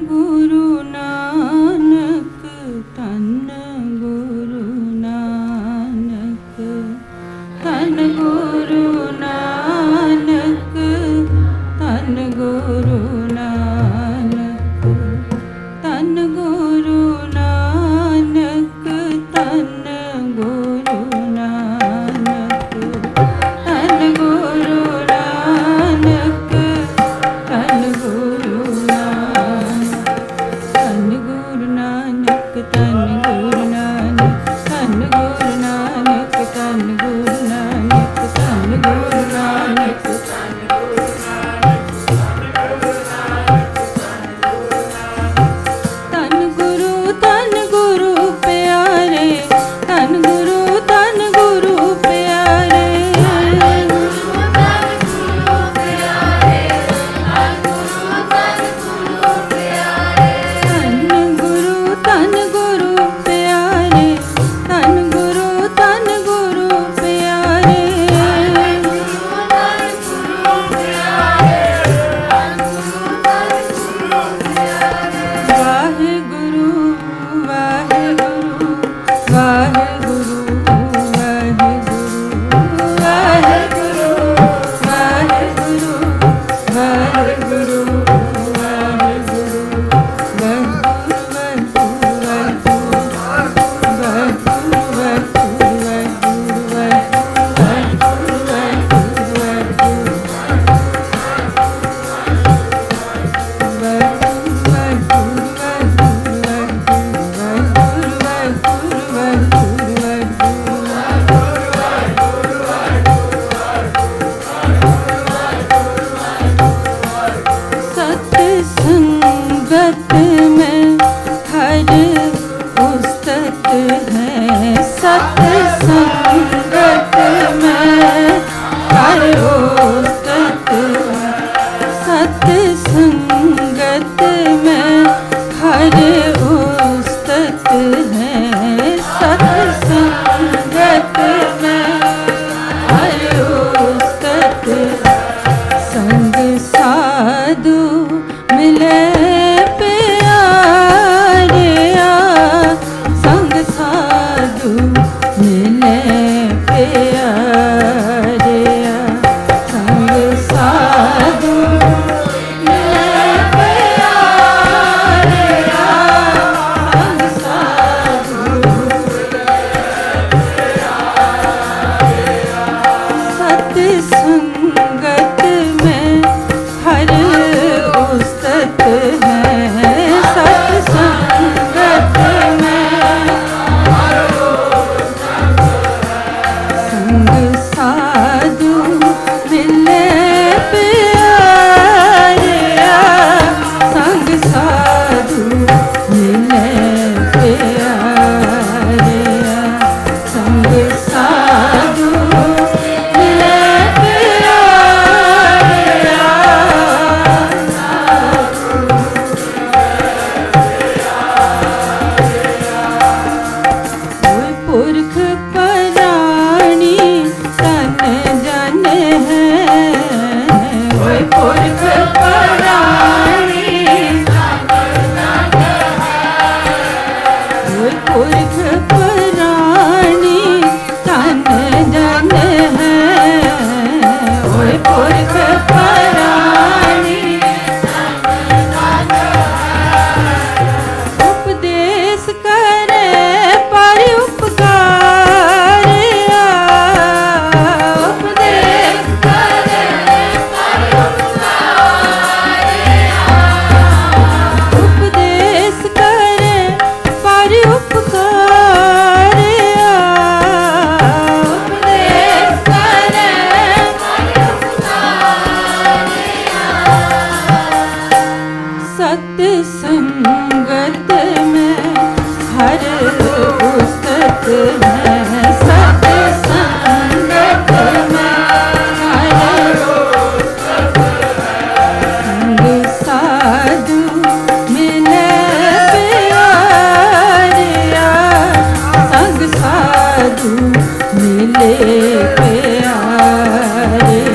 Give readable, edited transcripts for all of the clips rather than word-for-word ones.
गुरु नानक, धन गुरु नानक, धन गुरु नानक, धन गुरु नानक, धन गुरु नानक, धन गुरु नानक, धन गुरु नानक, धन गुरु नानक, धन गुरु नानक, धन गुरु नानक, धन गुरु नानक, धन गुरु नानक, धन गुरु नानक, धन गुरु प्यारे, धन गुरु प्यारे,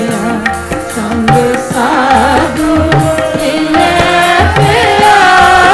संग साधु मिले प्यारे।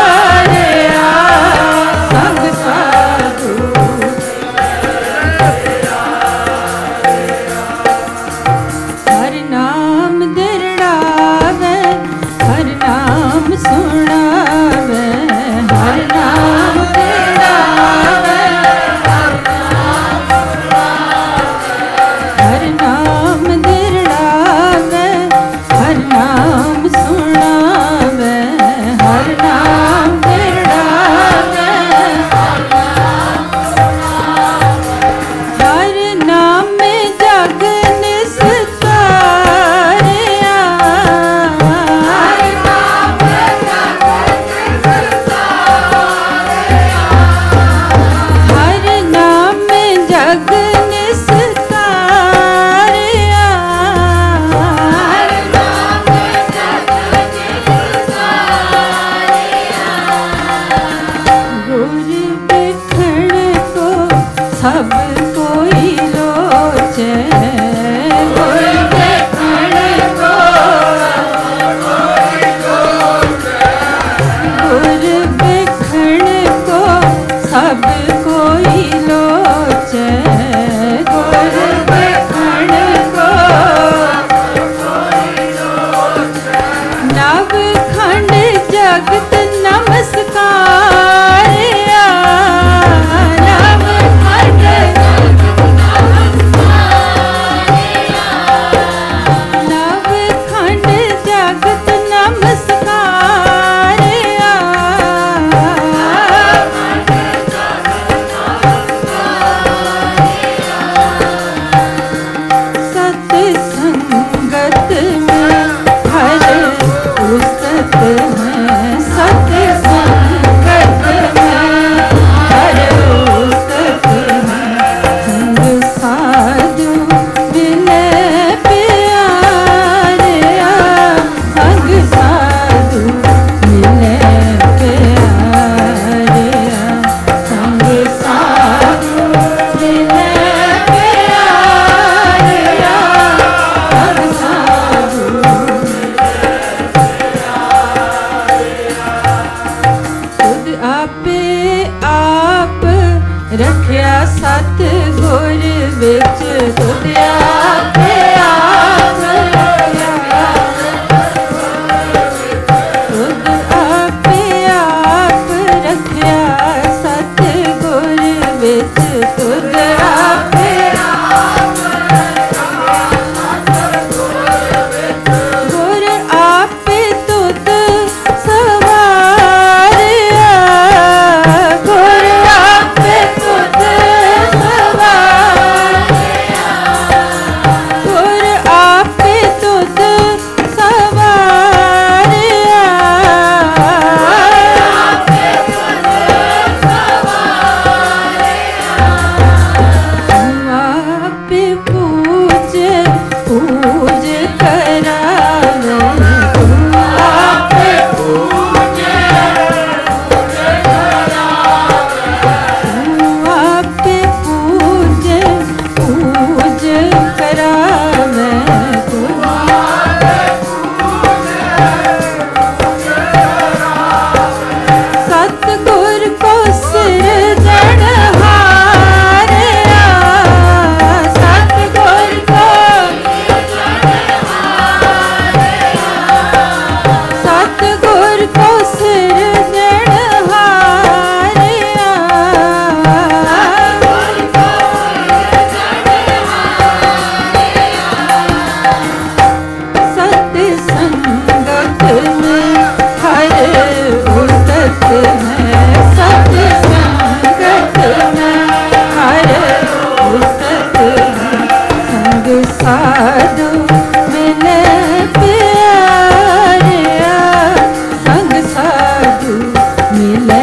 साधु मिले प्यारिया, संग साधु मिले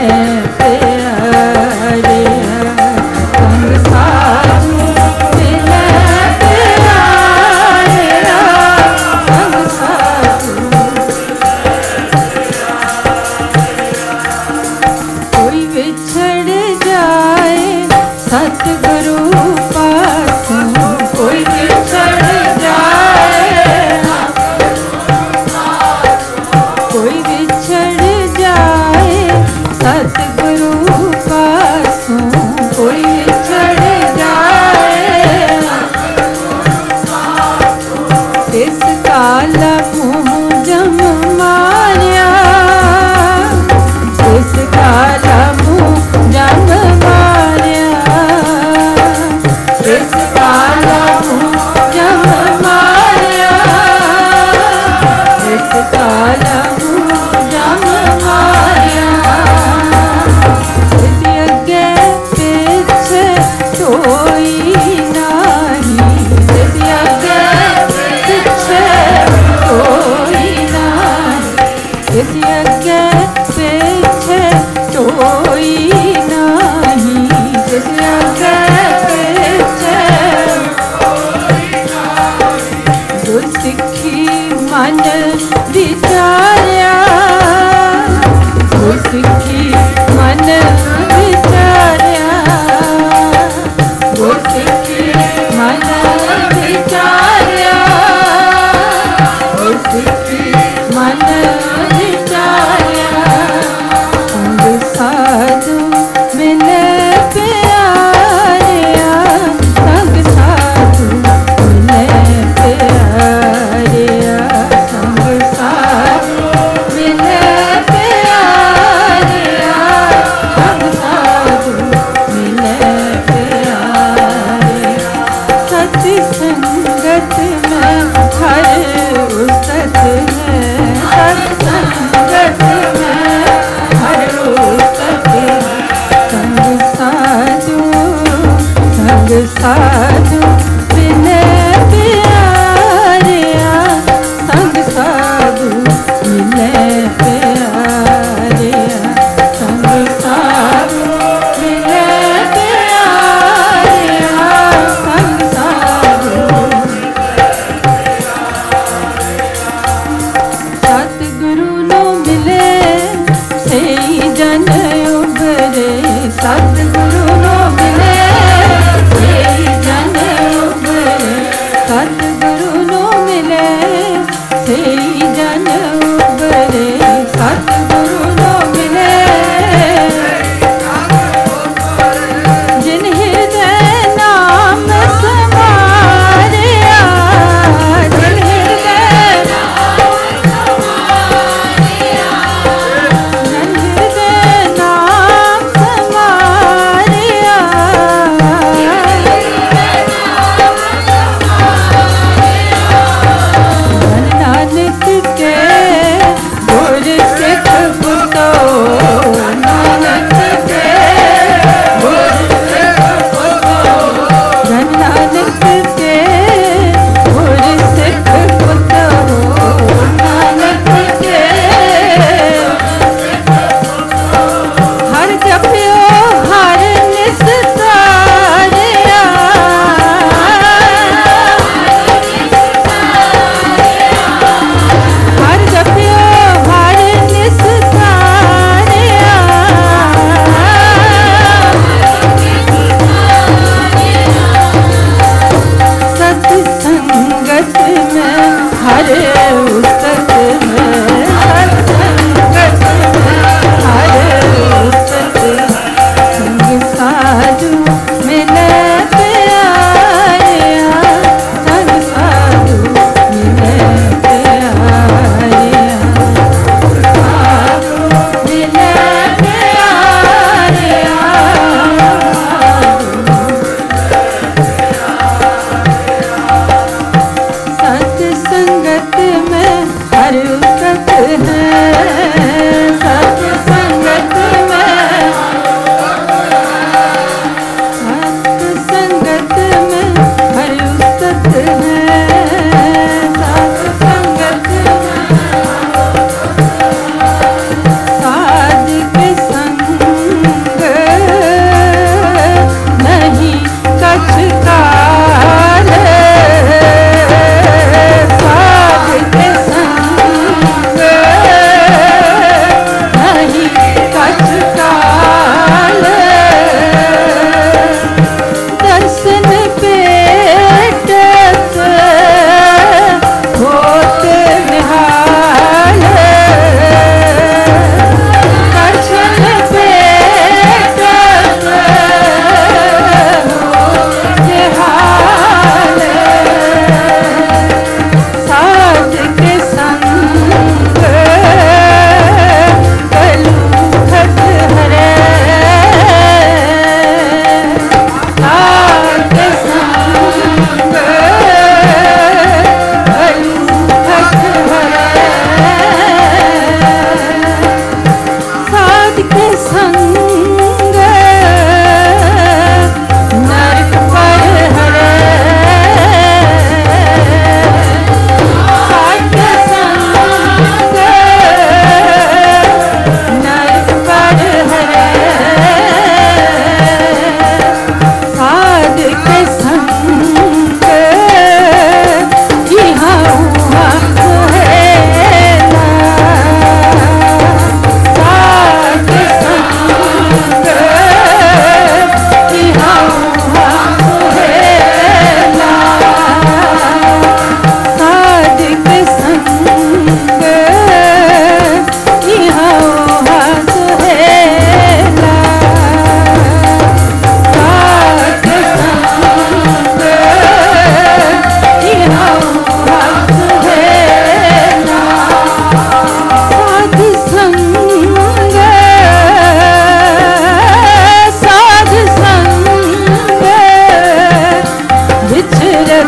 प्यारिया, संग साधु मिले प्यारिया, संग साधु। कोई बिछड़ जाए सतगुरु पासों, कोई बिछड़ जाए, कोई बिछड़ जाए सतगुरु पासों, कोई बिछड़ जाए, इस काला मुँह जम मारिया, इस काला मुँह जम मारिया, इस काला मुँह जम मारिया, इस काला मुँह जम मारिया, इस अगे पीछे कोई नहीं, इस अगे पीछे कोई नहीं, इस अगे पीछे कोई नहीं, इस अगे पीछे गुरसिक्खी मन विचारिया, गुरसिक्खी मन विचारिया, गुरसिक्खी मन विचारिया, गुरसिक्खी मन विचारिया, संग साधु मिले प्यारिया, संग साधु मिले प्यारिया, संग साधु मिले प्यारिया, संग साधु मिले प्यारिया। सत संगत में हर उस्तत है, सत संगत में हर उस्तत है, संग साधु, संग साधु मिले प्यारिया, संग साधु मिले प्यारिया, संग साधु मिले प्यारिया, संग साधु। सतगुरु नो मिले सही जन उबरे, सतगुरु नो मिले सही जन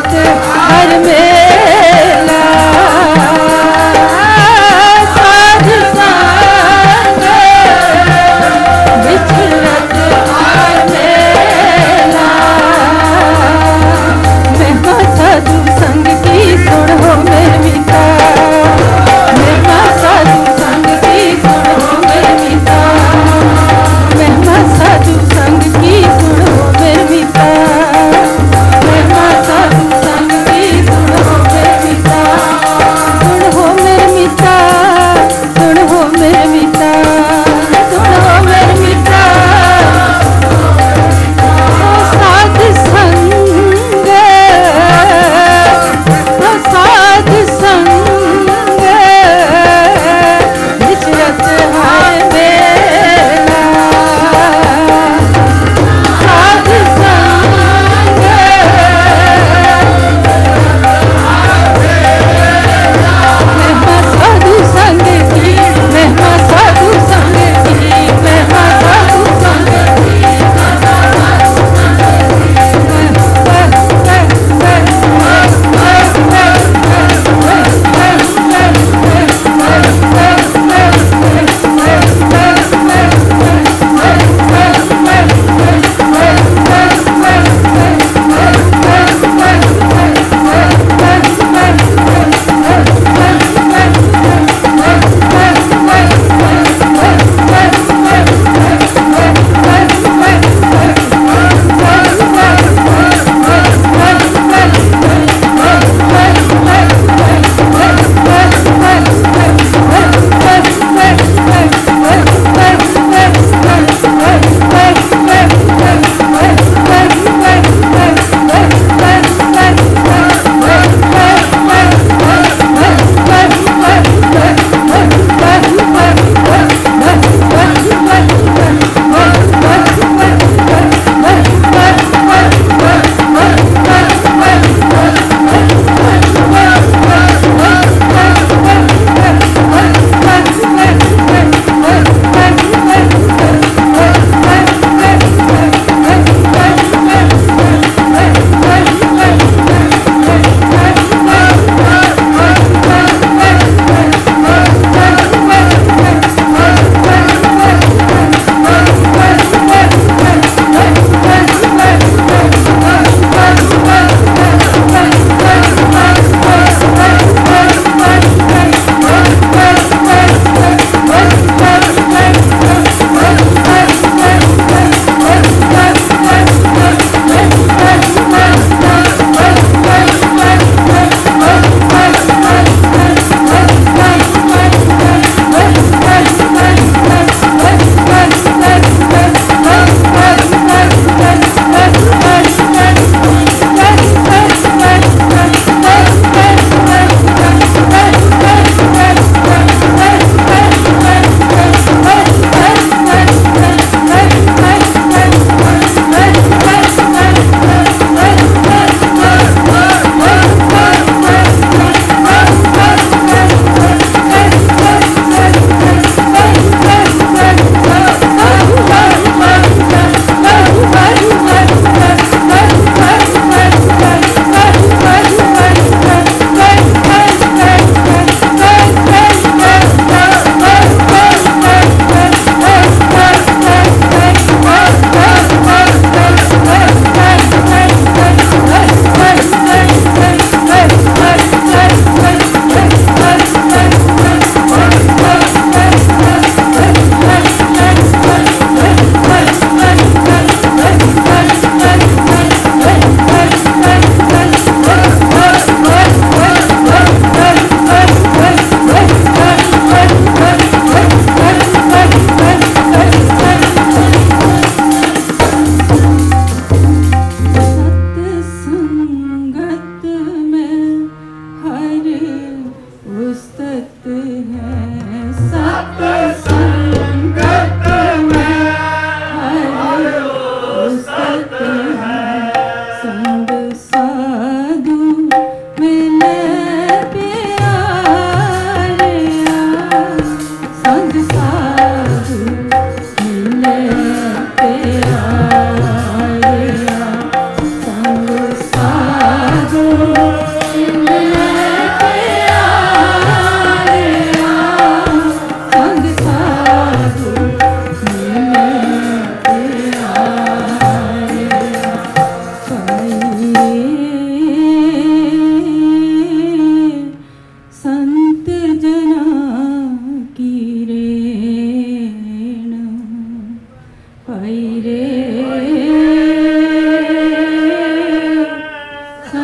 रत हर मेला साध संग बिछड़त हर मेला महिमा साधु संग की सुनो मेरे मिता महिमा साधु संग की सुनो मेरे मिता महिमा साधु संग की सुनो मेरे मिता महिमा साधु संग की सुनो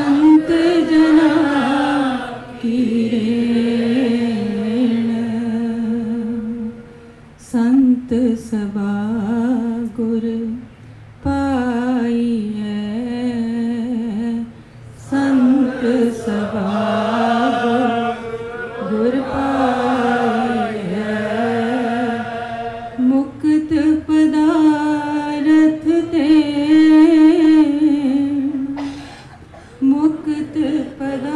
संत जना की रेण। संत सभा गुर पाइयै, संत सभा गुर पाइयै। मुक्त पदारथ ते, मुक्त पदारथ